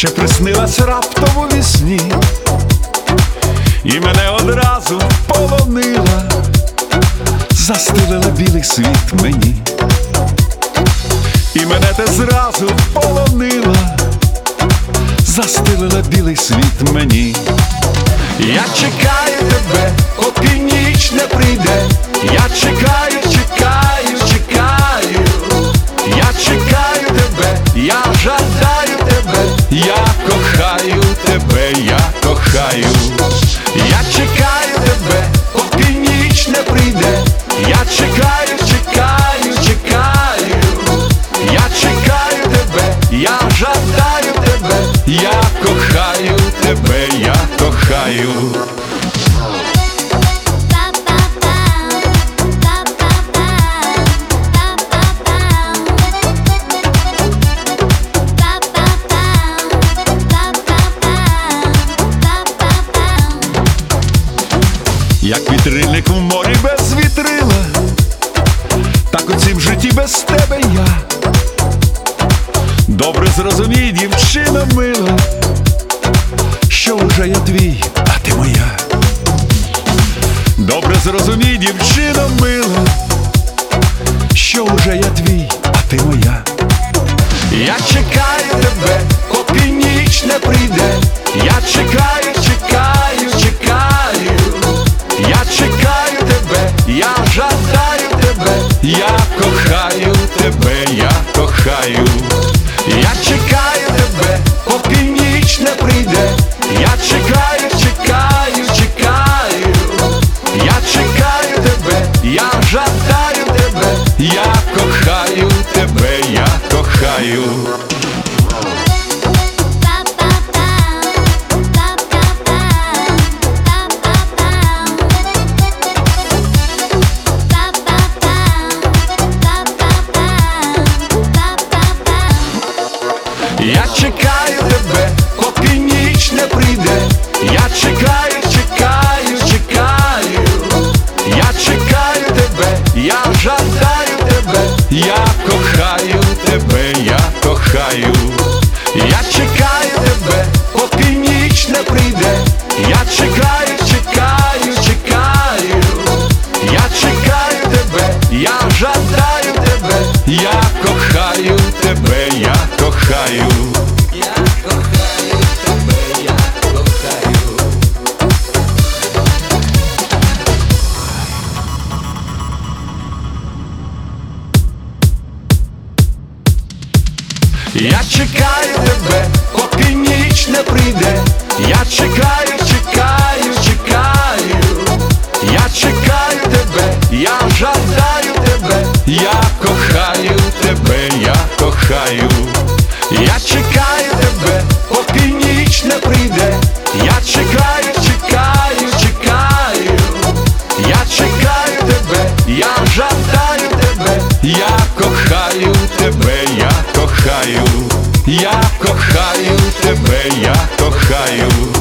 Чи приснилась раптом у вісні, і мене одразу полонила, застелила білий світ мені, і мене ти зразу полонила, застелила білий світ мені. Я чекаю тебе, поки ніч не прийде, я чекаю, чекаю, чекаю, я чекаю тебе, я жадаю тебе, я кохаю тебе, я кохаю. Я чекаю тебе, поки ніч не прийде, я чекаю, чекаю, чекаю, я чекаю тебе, я жадаю тебе, я кохаю тебе, я кохаю. Як вітрильник в морі без вітрила, так у цім житті без тебе я. Добре зрозумій, дівчино мила, що вже я твій, а ти моя. Добре зрозумій, дівчино мила, що вже я твій, а ти моя. Я чекаю тебе, поки ніч не прийде, я чекаю, чекаю, чекаю, я чекаю тебе, я жадаю тебе, я кохаю тебе, я кохаю. Я чекаю тебе, поки ніч не прийде, я чекаю, чекаю, чекаю, я чекаю тебе, я жадаю тебе, я кохаю тебе, я кохаю. Я чекаю тебе, поки ніч не прийде, я чекаю, чекаю, чекаю, я чекаю тебе, я жадаю тебе, я кохаю тебе, я кохаю. Я чекаю тебе, поки ніч не прийде, я чекаю, чекаю, чекаю, я чекаю тебе, я жадаю тебе, я кохаю тебе, я кохаю. Я кохаю тебе, я кохаю. Я чекаю тебе, поки ніч не прийде, я чекаю, чекаю, чекаю, я чекаю тебе, я жадаю тебе, я кохаю тебе, я кохаю. Я чекаю тебе, поки ніч не прийде, я чекаю, чекаю, чекаю, я чекаю тебе, я жадаю тебе, я кохаю тебе, я кохаю. Я кохаю тебе, я кохаю.